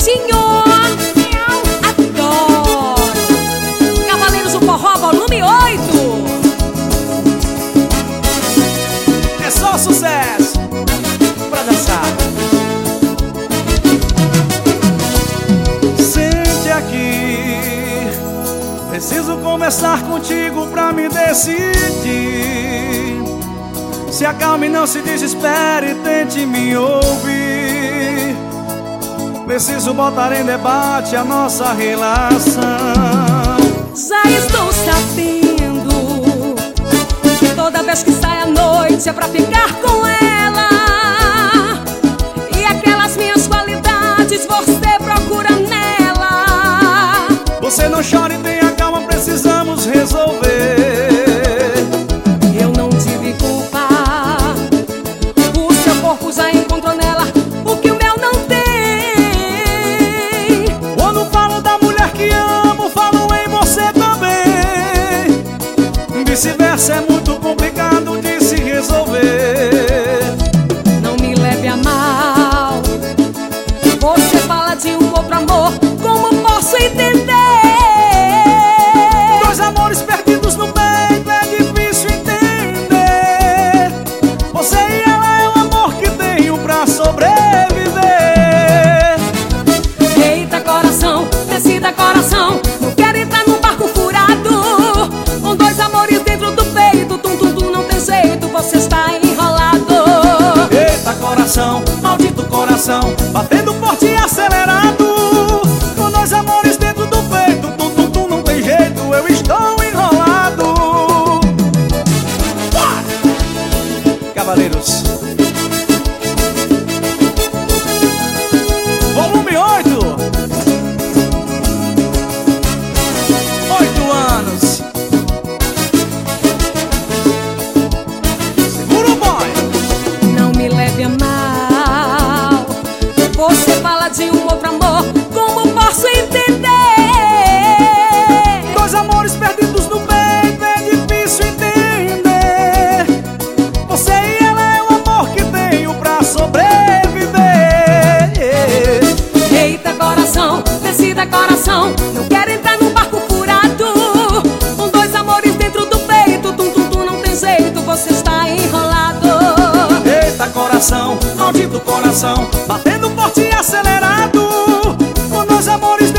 Pretinho. Adoro. Cavaleiros do Forró, volume 8. É só sucesso pra dançar. Sente aqui, preciso conversar contigo pra me decidir. Se acalme, não se desespere, tente me ouvir. Preciso botar em debate a nossa relação. Já estou sabendo que toda vez que sai à noite é pra ficar com ela. E aquelas minhas qualidades você procura nela. Você não chore, tenha calma, precisamos resolver. Eu não tive culpa, o seu corpo já encontrou nela o que o meu não tem. Quando falo da mulher que amo, falo em você também. Vice-versa, é muito complicado de se resolver. Não me leve a mal, você fala de um outro amor, como posso entender? Dois amores perdidos no peito é difícil entender. Você e ela é o amor que tenho pra sobreviver. Eita coração, decida coração, não quero entrar num barco furado, com dois amores dentro do peito, tum tum tum, não tem jeito, você está enrolado. Eita coração, maldito coração, batendo forte e acelerado, com dois amores dentro do peito, tum tum tum, não tem jeito, eu estou enrolado. Cavaleiros, volume 8. 8 anos. Segura o boy. Não me leve a mal, você fala de um outro amor, como posso entender? Dois amores perdidos no peito é difícil entender. Você e ela é o amor que tenho pra sobreviver. Eita coração, decida coração, não quero entrar num barco furado, com dois amores dentro do peito, tum tum tum, não tem jeito, você está enrolado. Eita coração, maldito coração, batendo forte e acelerado, com dois amores